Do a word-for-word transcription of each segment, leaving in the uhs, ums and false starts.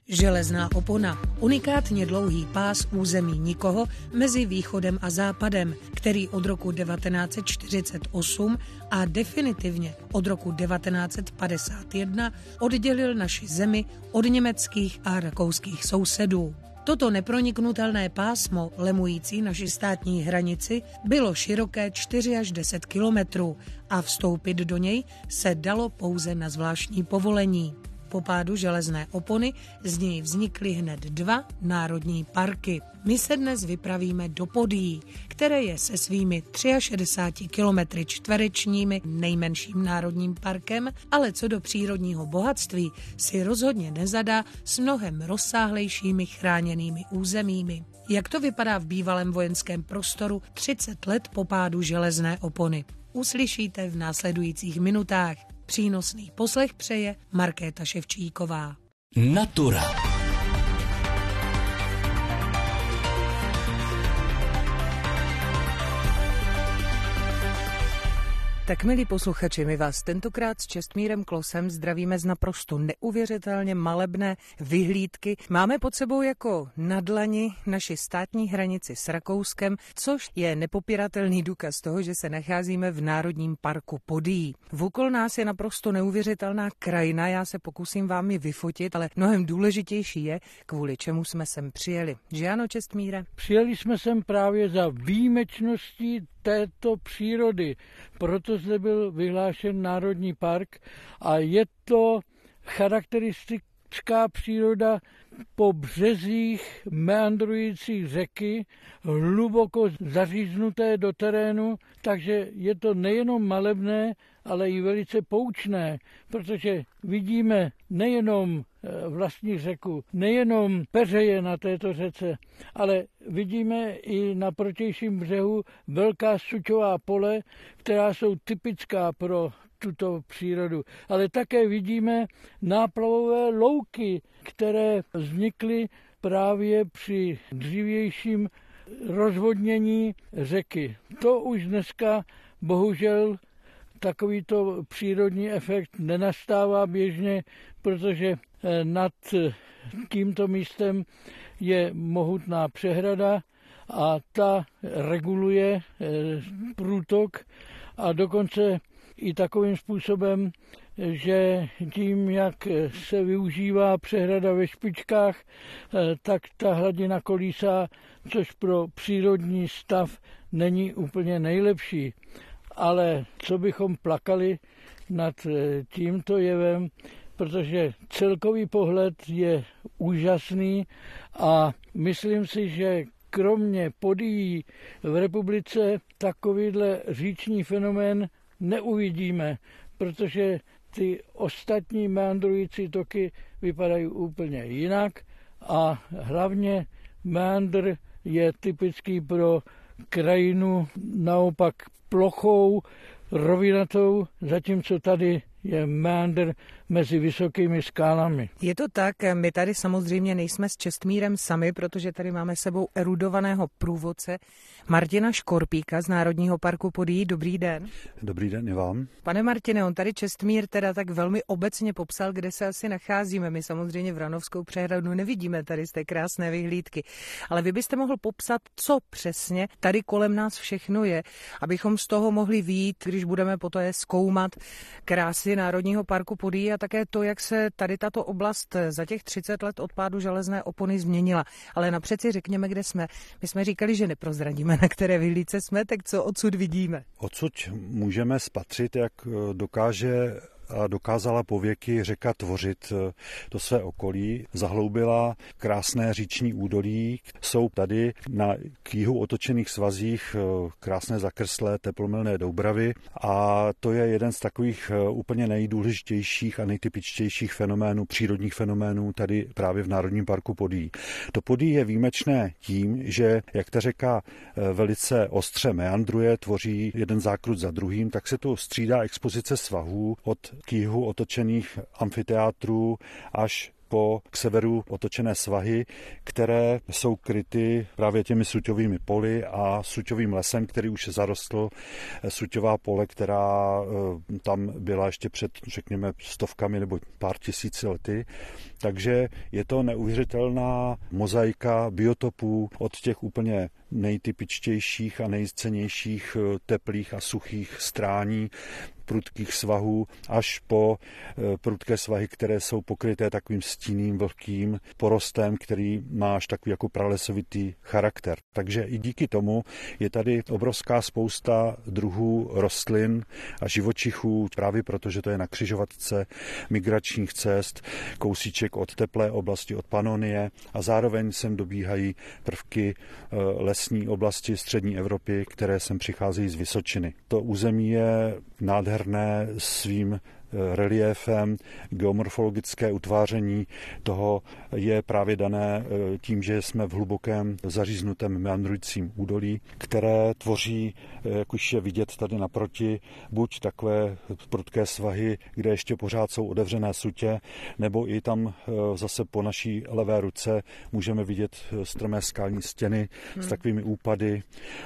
Železná opona, unikátně dlouhý pás území nikoho mezi východem a západem, který od roku devatenáct set čtyřicet osm a definitivně od roku devatenáct set padesát jedna oddělil naši zemi od německých a rakouských sousedů. Toto neproniknutelné pásmo, lemující naši státní hranici, bylo široké čtyři až deset kilometrů a vstoupit do něj se dalo pouze na zvláštní povolení. Po pádu železné opony z něj vznikly hned dva národní parky. My se dnes vypravíme do Podyjí, které je se svými šedesáti třemi kilometry čtverečními nejmenším národním parkem, ale co do přírodního bohatství si rozhodně nezadá s mnohem rozsáhlejšími chráněnými územími. Jak to vypadá v bývalém vojenském prostoru třicet let po pádu železné opony? Uslyšíte v následujících minutách. Přínosný poslech přeje Markéta Ševčíková. Natura. Tak milí posluchači, my vás tentokrát s Čestmírem Klosem zdravíme z naprosto neuvěřitelně malebné vyhlídky. Máme pod sebou jako na dlani naši státní hranici s Rakouskem, což je nepopiratelný důkaz toho, že se nacházíme v Národním parku Podyjí. Vokol nás je naprosto neuvěřitelná krajina, já se pokusím vám ji vyfotit, ale mnohem důležitější je, kvůli čemu jsme sem přijeli. Že ano, Čestmíre? Přijeli jsme sem právě za výjimečností této přírody, proto zde byl vyhlášen Národní park a je to charakteristická příroda po březích meandrující řeky, hluboko zaříznuté do terénu, takže je to nejenom malebné, ale i velice poučné, protože vidíme nejenom vlastní řeku, nejenom peřeje na této řece, ale vidíme i na protějším břehu velká suťová pole, která jsou typická pro tuto přírodu. Ale také vidíme náplavové louky, které vznikly právě při dřívějším rozvodnění řeky. To už dneska bohužel takovýto přírodní efekt nenastává běžně, protože nad tímto místem je mohutná přehrada a ta reguluje průtok a dokonce i takovým způsobem, že tím, jak se využívá přehrada ve špičkách, tak ta hladina kolísá, což pro přírodní stav není úplně nejlepší. Ale co bychom plakali nad tímto jevem, protože celkový pohled je úžasný a myslím si, že kromě Podyjí v republice takovýhle říční fenomén neuvidíme, protože ty ostatní meandrující toky vypadají úplně jinak a hlavně meandr je typický pro krajinu naopak plochou, rovinatou, zatímco tady je meandr mezi vysokými skálami. Je to tak, my tady samozřejmě nejsme s Čestmírem sami, protože tady máme sebou erudovaného průvodce Martina Škorpíka z Národního parku Podyjí. Dobrý den. Dobrý den i vám. Pane Martine, on tady Čestmír teda tak velmi obecně popsal, kde se asi nacházíme. My samozřejmě Vranovskou přehradu nevidíme tady z té krásné vyhlídky, ale vy byste mohl popsat, co přesně tady kolem nás všechno je, abychom z toho mohli vyjít, když budeme poté zkoumat krásy Národního parku Podyjí a také to, jak se tady tato oblast za těch třicet let od pádu železné opony změnila. Ale napřed si řekněme, kde jsme. My jsme říkali, že neprozradíme, na které vyhlídce jsme, tak co odsud vidíme? Odsud můžeme spatřit, jak dokáže a dokázala pověky řeka tvořit to své okolí, zahloubila krásné říční údolí, jsou tady na k jihu otočených svazích krásné zakrslé teplomilné doubravy a to je jeden z takových úplně nejdůležitějších a nejtypičtějších fenoménů, přírodních fenoménů tady právě v Národním parku Podyjí. To Podyjí je výjimečné tím, že jak ta řeka velice ostře meandruje, tvoří jeden zákrut za druhým, tak se tu střídá expozice svahů od k jihu otočených amfiteátrů až po k severu otočené svahy, které jsou kryty právě těmi suťovými poli a suťovým lesem, který už zarostl. Suťová pole, která tam byla ještě před, řekněme, stovkami nebo pár tisíci lety. Takže je to neuvěřitelná mozaika biotopů od těch úplně nejtypičtějších a nejcennějších teplých a suchých strání, prudkých svahů, až po prudké svahy, které jsou pokryté takovým stínným vlhkým porostem, který má až takový jako pralesovitý charakter. Takže i díky tomu je tady obrovská spousta druhů rostlin a živočichů, právě protože to je na křižovatce migračních cest, kousíček od teplé oblasti, od Panonie, a zároveň sem dobíhají prvky lesní oblasti střední Evropy, které sem přicházejí z Vysočiny. To území je nádherné svým reliéfem, geomorfologické utváření toho je právě dané tím, že jsme v hlubokém zaříznutém meandrujícím údolí, které tvoří, jak už je vidět tady naproti, buď takové prudké svahy, kde ještě pořád jsou otevřené sutě, nebo i tam zase po naší levé ruce můžeme vidět strmé skalní stěny hmm. s takovými úpady.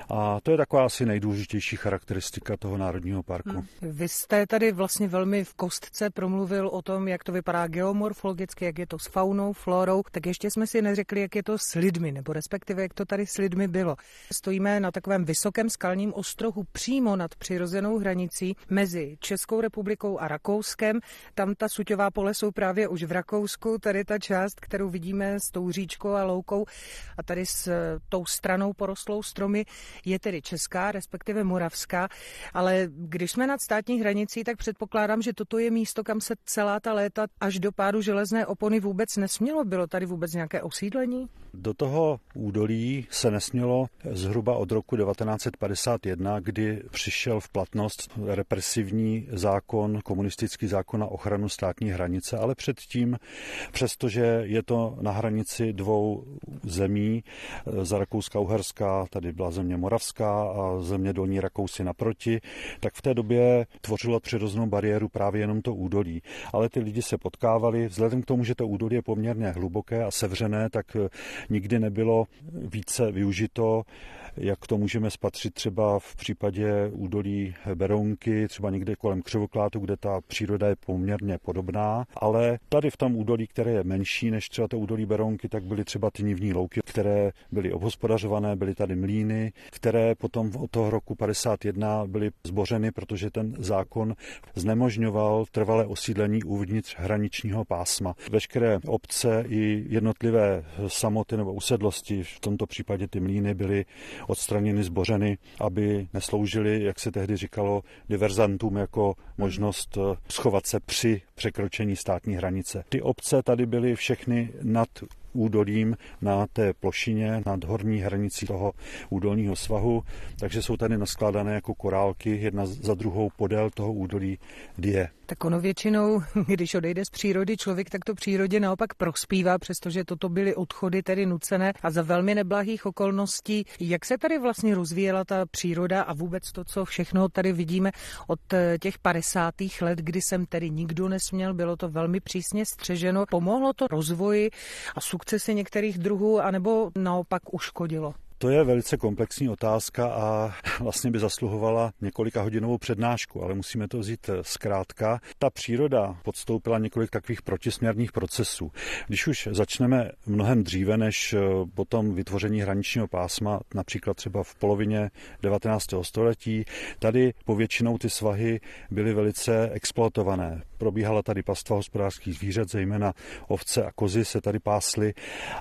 A to je taková asi nejdůležitější charakteristika toho národního parku. Hmm. Vy jste tady vlastně velmi v kostce promluvil o tom, jak to vypadá geomorfologicky, jak je to s faunou, flórou, tak ještě jsme si neřekli, jak je to s lidmi, nebo respektive jak to tady s lidmi bylo. Stojíme na takovém vysokém skalním ostrohu přímo nad přirozenou hranicí mezi Českou republikou a Rakouskem. Tam ta suťová pole jsou právě už v Rakousku, tady ta část, kterou vidíme s tou říčkou a loukou a tady s tou stranou porostlou stromy je tedy česká, respektive moravská, ale když jsme nad státní hranicí, tak předpokládám, že toto je místo, kam se celá ta léta až do pádu železné opony vůbec nesmělo. Bylo tady vůbec nějaké osídlení? Do toho údolí se nesmělo zhruba od roku devatenáct set padesát jedna, kdy přišel v platnost represivní zákon, komunistický zákon na ochranu státní hranice, ale předtím, přestože je to na hranici dvou zemí, za Rakouska-Uherská, tady byla země Moravská a země Dolní Rakousy naproti, tak v té době tvořilo přirozenou bariéru právě jenom to údolí. Ale ty lidi se potkávali, vzhledem k tomu, že to údolí je poměrně hluboké a sevřené, tak nikdy nebylo více využito, jak to můžeme spatřit třeba v případě údolí Berounky, třeba někde kolem Křivoklátu, kde ta příroda je poměrně podobná, ale tady v tom údolí, které je menší než třeba to údolí Berounky, tak byly třeba ty nivní louky, které byly obhospodařované, byly tady mlýny, které potom od toho roku padesát jedna byly zbořeny, protože ten zákon znemožňoval trvalé osídlení uvnitř hraničního pásma. Veškeré obce i jednotlivé samoty nebo usedlosti, v tomto případě ty mlýny, byly odstraněny, zbořeny, aby nesloužily, jak se tehdy říkalo, diverzantům jako možnost schovat se při překročení státní hranice. Ty obce tady byly všechny nad údolím na té plošině, nad horní hranicí toho údolního svahu, takže jsou tady naskládané jako korálky, jedna za druhou podél toho údolí Dyje. Tak ono většinou, když odejde z přírody člověk, tak to přírodě naopak prospívá, přestože toto byly odchody tedy nucené a za velmi neblahých okolností. Jak se tady vlastně rozvíjela ta příroda a vůbec to, co všechno tady vidíme od těch padesátých let, kdy sem tedy nikdo nesměl, bylo to velmi přísně střeženo. Pomohlo to rozvoji a sukcesi některých druhů, anebo naopak uškodilo? To je velice komplexní otázka a vlastně by zasluhovala několika hodinovou přednášku, ale musíme to vzít zkrátka. Ta příroda podstoupila několik takových protisměrných procesů. Když už začneme mnohem dříve než potom vytvoření hraničního pásma, například třeba v polovině devatenáctého století, tady povětšinou ty svahy byly velice exploatované. Probíhala tady pastva hospodářských zvířat, zejména ovce a kozy se tady pásly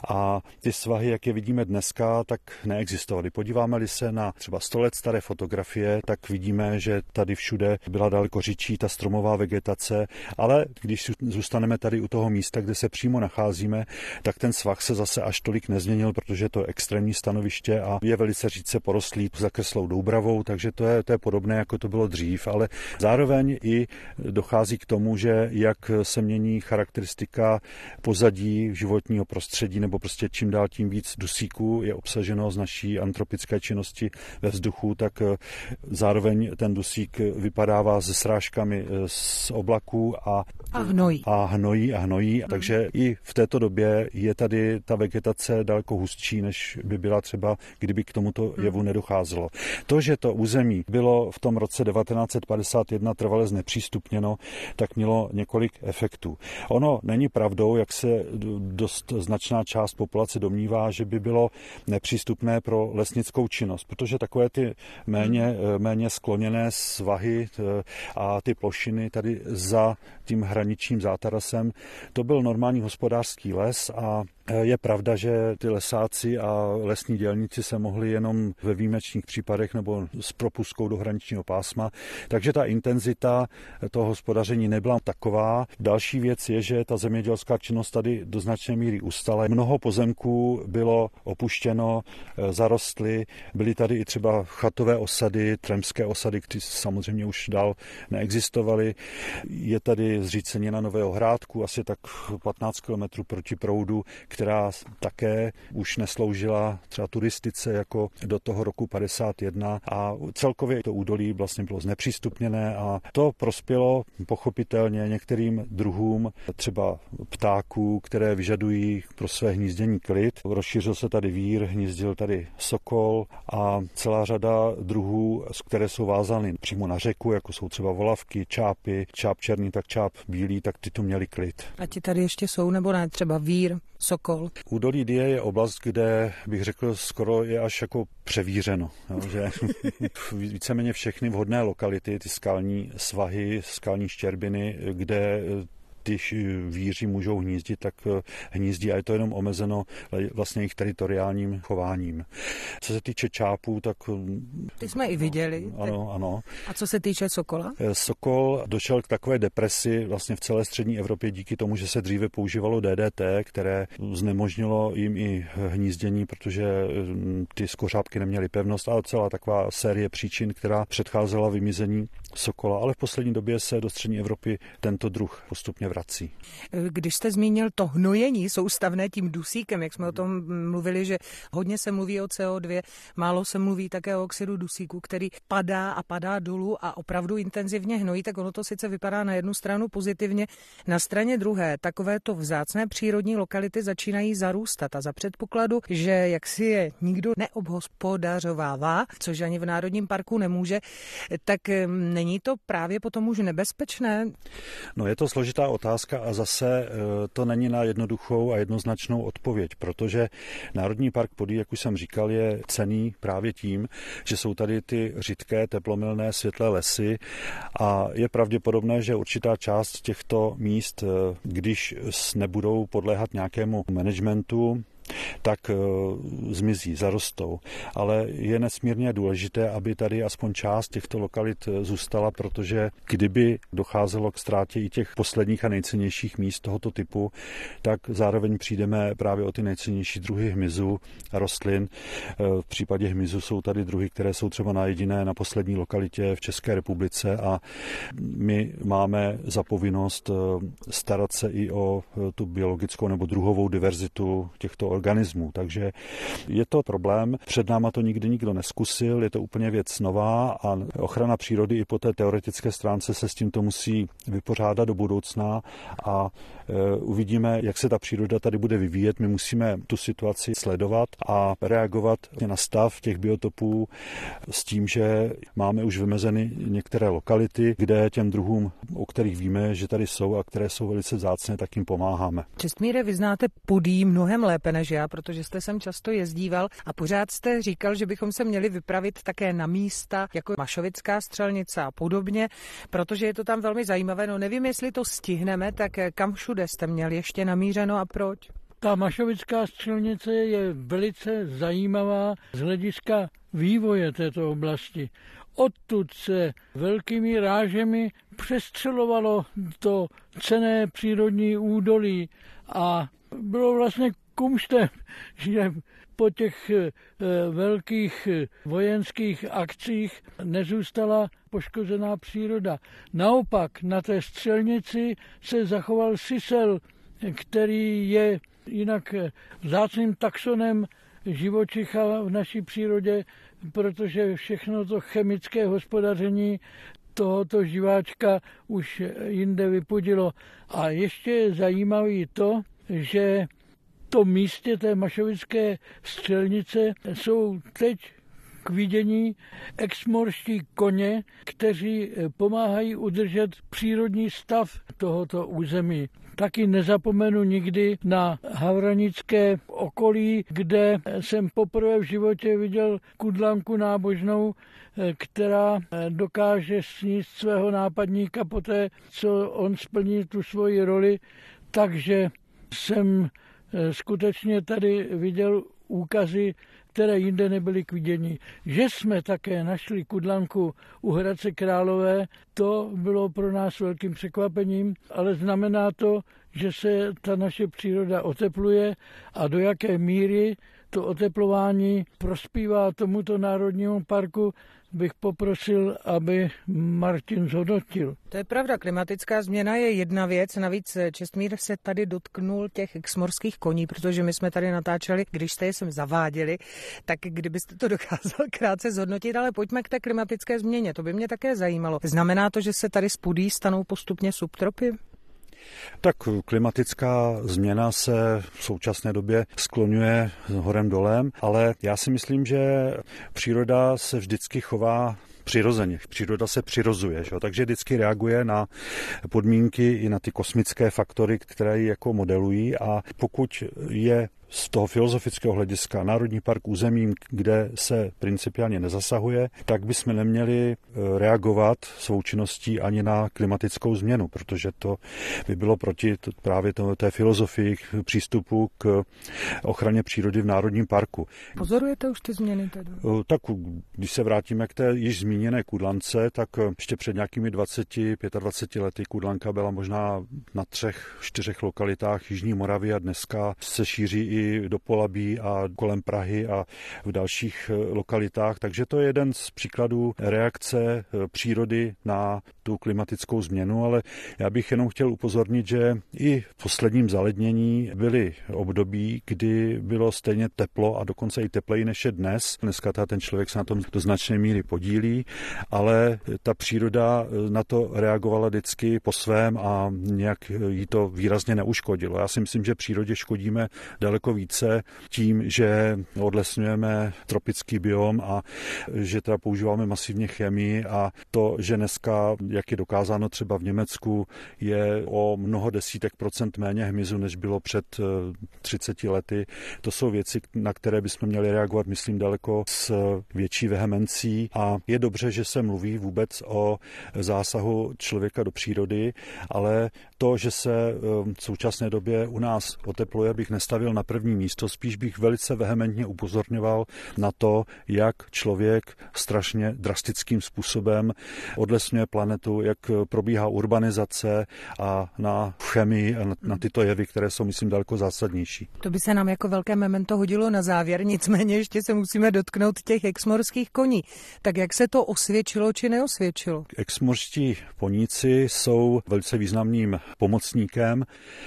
a ty svahy, jak je vidíme dneska, tak neexistovaly. Podíváme-li se na třeba sto let staré fotografie, tak vidíme, že tady všude byla daleko řidší ta stromová vegetace, ale když zůstaneme tady u toho místa, kde se přímo nacházíme, tak ten svah se zase až tolik nezměnil, protože to je extrémní stanoviště a je velice řídce porostlý zakrslou doubravou, takže to je, to je podobné, jako to bylo dřív, ale zároveň i dochází k tomu, že jak se mění charakteristika pozadí životního prostředí, nebo prostě čím dál tím víc dusíku je obsaženo naší antropické činnosti ve vzduchu, tak zároveň ten dusík vypadává se srážkami z oblaků a, a hnojí. A hnojí a hnojí. Hmm. Takže i v této době je tady ta vegetace daleko hustší, než by byla třeba, kdyby k tomuto jevu nedocházelo. To, že to území bylo v tom roce devatenáct set padesát jedna trvale znepřístupněno, tak mělo několik efektů. Ono není pravdou, jak se dost značná část populace domnívá, že by bylo nepřístupné pro lesnickou činnost, protože takové ty méně, méně skloněné svahy a ty plošiny tady za tím hraničním zátarasem, to byl normální hospodářský les a je pravda, že ty lesáci a lesní dělníci se mohli jenom ve výjimečných případech nebo s propustkou do hraničního pásma, takže ta intenzita toho hospodaření nebyla taková. Další věc je, že ta zemědělská činnost tady do značné míry ustala. Mnoho pozemků bylo opuštěno, zarostly, byly tady i třeba chatové osady, tremské osady, které samozřejmě už dál neexistovaly. Je tady zřícenina Nového Hrádku, asi tak patnáct kilometrů proti proudu, která také už nesloužila třeba turistice jako do toho roku padesát jedna a celkově to údolí vlastně bylo znepřístupněné a to prospělo pochopitelně některým druhům, třeba ptáků, které vyžadují pro své hnízdění klid. Rozšířil se tady vír, hnízdil tady sokol a celá řada druhů, které jsou vázány přímo na řeku, jako jsou třeba volavky, čápy, čáp černý, tak čáp bílý, tak ty tu měli klid. A ti tady ještě jsou, nebo ne, třeba vír, sokol? Údolí Dyje je oblast, kde bych řekl, skoro je až jako převířeno. Jo, že víceméně všechny vhodné lokality, ty skalní svahy, skalní štěrbiny, kde když víři můžou hnízdit, tak hnízdí a je to jenom omezeno vlastně jejich teritoriálním chováním. Co se týče čápů, tak... Ty jsme i viděli. Ano, ano. A co se týče sokola? Sokol došel k takové depresi vlastně v celé střední Evropě díky tomu, že se dříve používalo D D T, které znemožnilo jim i hnízdění, protože ty skořápky neměly pevnost a celá taková série příčin, která předcházela vymizení sokola, ale v poslední době se do střední Evropy tento druh postupně vrací. Když jste zmínil to hnojení soustavné tím dusíkem, jak jsme o tom mluvili, že hodně se mluví o C O dva, málo se mluví také o oxidu dusíku, který padá a padá dolů a opravdu intenzivně hnojí, tak ono to sice vypadá na jednu stranu pozitivně, na straně druhé takovéto vzácné přírodní lokality začínají zarůstat a za předpokladu, že jak si je nikdo neobhospodařovává, což ani v Národním parku nemůže, tak není to právě potom už nebezpečné? No je to složitá otázka a zase to není na jednoduchou a jednoznačnou odpověď, protože Národní park Podyjí, jak už jsem říkal, je cenný právě tím, že jsou tady ty řidké, teplomilné, světlé lesy a je pravděpodobné, že určitá část těchto míst, když nebudou podléhat nějakému managementu, tak zmizí, zarostou. Ale je nesmírně důležité, aby tady aspoň část těchto lokalit zůstala, protože kdyby docházelo k ztrátě i těch posledních a nejcennějších míst tohoto typu, tak zároveň přijdeme právě o ty nejcennější druhy hmyzu a rostlin. V případě hmyzu jsou tady druhy, které jsou třeba na jediné, na poslední lokalitě v České republice a my máme za povinnost starat se i o tu biologickou nebo druhovou diverzitu těchto organismů. Takže je to problém. Před náma to nikdy nikdo neskusil, je to úplně věc nová a ochrana přírody i po té teoretické stránce se s tímto musí vypořádat do budoucna a e, uvidíme, jak se ta příroda tady bude vyvíjet. My musíme tu situaci sledovat a reagovat na stav těch biotopů s tím, že máme už vymezeny některé lokality, kde těm druhům, o kterých víme, že tady jsou a které jsou velice vzácné, tak jim pomáháme. Čestmíre, vy znáte Podyjí mnohem lépe než já, protože jste sem často jezdíval a pořád jste říkal, že bychom se měli vypravit také na místa jako Mašovická střelnice a podobně, protože je to tam velmi zajímavé. No nevím, jestli to stihneme, tak kam všude jste měl ještě namířeno a proč? Ta Mašovická střelnice je velice zajímavá z hlediska vývoje této oblasti. Odtud se velkými rážemi přestřelovalo to cenné přírodní údolí a bylo vlastně kumštem, že po těch velkých vojenských akcích nezůstala poškozená příroda. Naopak na té střelnici se zachoval sisel, který je jinak vzácným taxonem živočicha v naší přírodě, protože všechno to chemické hospodaření tohoto živáčka už jinde vypudilo. A ještě je zajímavé to, že v tom místě té mašovické střelnice jsou teď k vidění exmorští koně, kteří pomáhají udržet přírodní stav tohoto území. Taky nezapomenu nikdy na havranické okolí, kde jsem poprvé v životě viděl kudlanku nábožnou, která dokáže sníst svého nápadníka poté, co on splní tu svoji roli. Takže jsem skutečně tady viděl úkazy, které jinde nebyly k vidění. Že jsme také našli kudlanku u Hradce Králové, to bylo pro nás velkým překvapením, ale znamená to, že se ta naše příroda otepluje a do jaké míry to oteplování prospívá tomuto národnímu parku, bych poprosil, aby Martin zhodnotil. To je pravda, klimatická změna je jedna věc, navíc Čestmír se tady dotknul těch exmorských koní, protože my jsme tady natáčeli, když jste je sem zaváděli, tak kdybyste to dokázal krátce zhodnotit, ale pojďme k té klimatické změně, to by mě také zajímalo. Znamená to, že se tady z půdy stanou postupně subtropy? Tak klimatická změna se v současné době skloňuje horem dolem, ale já si myslím, že příroda se vždycky chová přirozeně. Příroda se přirozuje, že? Takže vždycky reaguje na podmínky i na ty kosmické faktory, které ji jako modelují, a pokud je z toho filozofického hlediska Národní park územím, kde se principiálně nezasahuje, tak bychom neměli reagovat svou činností ani na klimatickou změnu, protože to by bylo proti právě té filozofii přístupu k ochraně přírody v Národním parku. Pozorujete už ty změny tedy? Tak když se vrátíme k té již zmíněné kudlance, tak ještě před nějakými dvaceti, dvaceti pěti lety kudlanka byla možná na třech, čtyřech lokalitách Jižní Moravy a dneska se šíří i do Polabí a kolem Prahy a v dalších lokalitách. Takže to je jeden z příkladů reakce přírody na tu klimatickou změnu, ale já bych jenom chtěl upozornit, že i v posledním zalednění byly období, kdy bylo stejně teplo a dokonce i tepleji než je dnes. Dneska ten člověk se na tom do značné míry podílí, ale ta příroda na to reagovala vždycky po svém a nějak jí to výrazně neuškodilo. Já si myslím, že přírodě škodíme daleko více tím, že odlesňujeme tropický biom a že teda používáme masivně chemii, a to, že dneska, jak je dokázáno třeba v Německu, je o mnoho desítek procent méně hmyzu, než bylo před třiceti lety. To jsou věci, na které bychom měli reagovat, myslím, daleko s větší vehemencí, a je dobře, že se mluví vůbec o zásahu člověka do přírody, ale to, že se v současné době u nás otepluje, bych nestavil na první místo, spíš bych velice vehementně upozorňoval na to, jak člověk strašně drastickým způsobem odlesňuje planetu, jak probíhá urbanizace a na chemii a na, na tyto jevy, které jsou, myslím, daleko zásadnější. To by se nám jako velké memento hodilo na závěr, nicméně ještě se musíme dotknout těch exmorských koní. Tak jak se to osvědčilo či neosvědčilo? Exmorští poníci jsou velice významným pomocníkem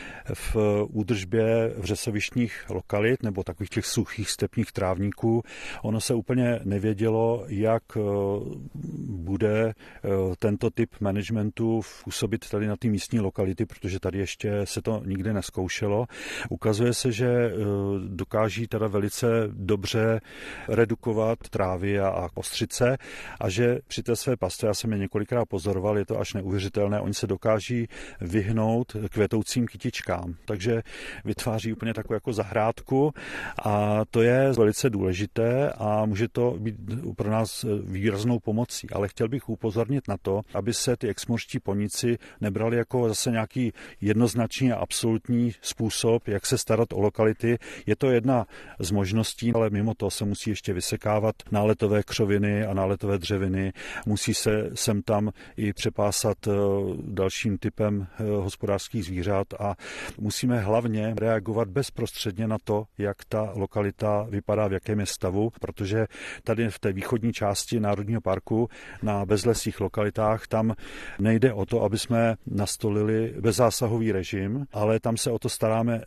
v údržbě vřesovištních lokalit nebo takových těch suchých stepních trávníků. Ono se úplně nevědělo, jak bude tento typ managementu působit tady na ty místní lokality, protože tady ještě se to nikdy nezkoušelo. Ukazuje se, že dokáží teda velice dobře redukovat trávy a ostřice a že při té své pastě, já jsem je několikrát pozoroval, je to až neuvěřitelné, oni se dokáží vyhnout kvetoucím kytičkám, takže vytváří úplně takovou jako zahrádku a to je velice důležité a může to být pro nás výraznou pomocí, ale chtěl bych upozornit na to, aby se ty exmorští poníci nebrali jako zase nějaký jednoznačný a absolutní způsob, jak se starat o lokality. Je to jedna z možností, ale mimo to se musí ještě vysekávat náletové křoviny a náletové dřeviny. Musí se sem tam i přepásat dalším typem hospodářských zvířat a musíme hlavně reagovat bezprostředně na to, jak ta lokalita vypadá, v jakém je stavu, protože tady v té východní části Národního parku na bezlesých lokalitách tam nejde o to, aby jsme nastolili bezzásahový režim, ale tam se o to staráme z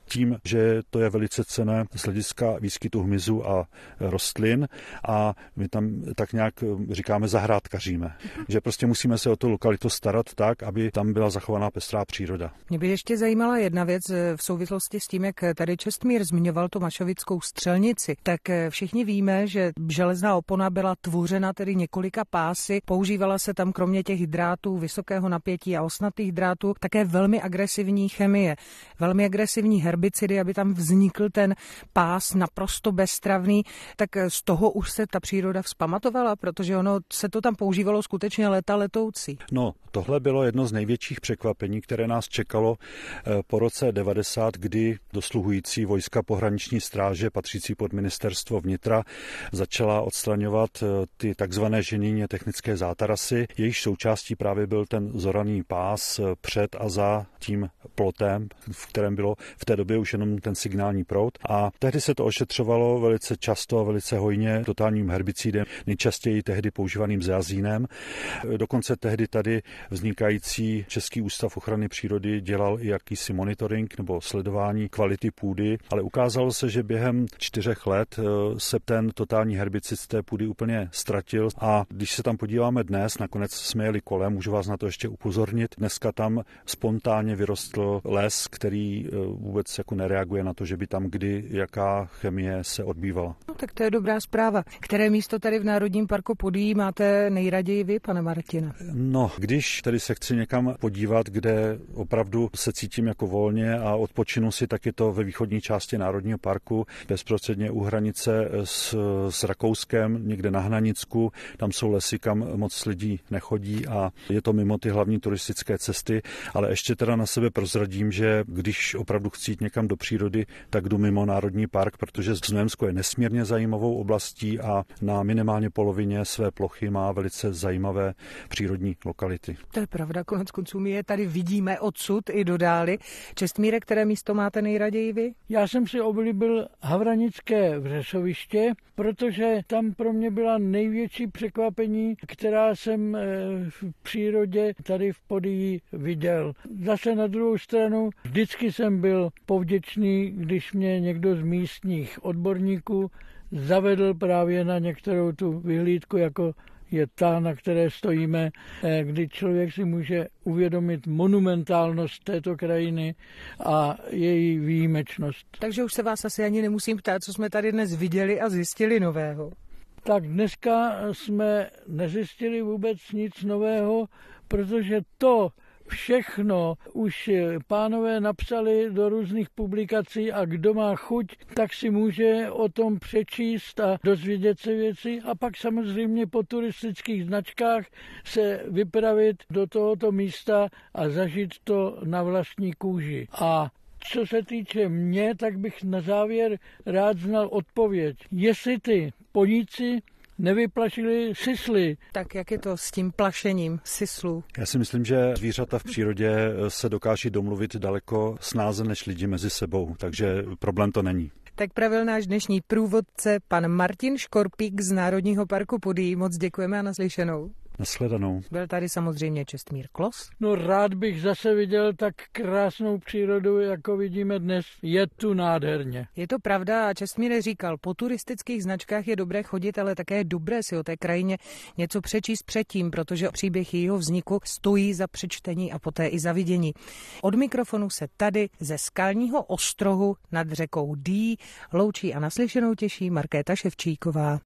tím, že to je velice cenné z hlediska výskytu hmyzu a rostlin a my tam tak nějak říkáme zahrádkaříme, že prostě musíme se o tu lokalitu starat tak, aby tam byla zachovaná pestrá příroda. Mě by ještě zajímala jedna věc v souvislosti s tím, jak tady Čestmír zmiňoval tu Mašovickou střelnici. Tak všichni víme, že železná opona byla tvořena tedy několika pásy, používala se tam kromě těch drátů vysokého napětí a osnatých drátů také velmi agresivní chemie, velmi agresivní herbicidy, aby tam vznikl ten pás naprosto bezstravný, tak z toho už se ta příroda vzpamatovala, protože ono se to tam používalo skutečně léta letoucí. No, tohle bylo jedno z největších překvapení, které nás čekalo po roce devadesát, kdy dosluhující vojska pohraniční stráže patřící pod ministerstvo vnitra začala odstraňovat ty takzvané ženíně technické zátarasy. Jejich součástí právě byl ten zoraný pás před a za tím plotem, v kterém bylo v té době už jenom ten signální proud. A tehdy se to ošetřovalo velice často a velice hojně totálním herbicidem, nejčastěji tehdy používaným zeazínem. Dokonce tehdy tady vznikající Český ústav ochrany přírody dělal i jakýsi monitoring nebo sledování kvality půdy, ale ukázalo se, že během čtyřech let se ten totální herbicid z té půdy úplně ztratil a když se tam podíváme dnes, nakonec jsme jeli kolem, můžu vás na to ještě upozornit, dneska tam spontánně vyrostl les, který vůbec jako nereaguje na to, že by tam kdy jaká chemie se odbývala. No, tak to je dobrá zpráva. Které místo tady v Národním parku Podyjí máte nejraději vy, pane Martine? No, když tady se chci někam podívat, kde opravdu se cítím jako volně a odpočinu si, tak je to ve východní části Národního parku, bezprostředně u hranice s, s Rakouskem, někde na Hnanicku. Tam jsou lesy, kam moc lidí nechodí a je to mimo ty hlavní turistické cesty, ale ještě teda na sebe prozradím, že když opravdu chci jít někam do přírody, tak jdu mimo Národní park, protože Znojemsko je nesmírně zajímavou oblastí a na minimálně polovině své plochy má velice zajímavé přírodní lokality. To je pravda, konec konců my je tady vidíme odsud i do dály. Čestmíre, které místo máte nejraději vy? Já jsem si oblíbil Havranické Vřesoviště, protože tam pro mě byla největší překvapení, která jsem v přírodě tady v Podyjí viděl. Zase na druhou stranu vždycky jsem byl povděčný, když mě někdo z místních odborníků zavedl právě na některou tu vyhlídku, jako je ta, na které stojíme, kdy člověk si může uvědomit monumentálnost této krajiny a její výjimečnost. Takže už se vás asi ani nemusím ptát, co jsme tady dnes viděli a zjistili nového. Tak dneska jsme nezjistili vůbec nic nového, protože to všechno už pánové napsali do různých publikací a kdo má chuť, tak si může o tom přečíst a dozvědět se věci a pak samozřejmě po turistických značkách se vypravit do tohoto místa a zažít to na vlastní kůži. A co se týče mě, tak bych na závěr rád znal odpověď. Jestli ty poníci nevyplašili sisly. Tak jak je to s tím plašením sislů? Já si myslím, že zvířata v přírodě se dokáží domluvit daleko snáze než lidi mezi sebou, takže problém to není. Tak pravil náš dnešní průvodce pan Martin Škorpík z Národního parku Podyjí. Moc děkujeme a naslyšenou. Nashledanou. Byl tady samozřejmě Čestmír Klos. No rád bych zase viděl tak krásnou přírodu, jako vidíme dnes. Je tu nádherně. Je to pravda a Čestmír říkal, po turistických značkách je dobré chodit, ale také je dobré si o té krajině něco přečíst předtím, protože příběh jejího vzniku stojí za přečtení a poté i za vidění. Od mikrofonu se tady ze skalního ostrohu nad řekou Dý loučí a naslyšenou těší Markéta Ševčíková.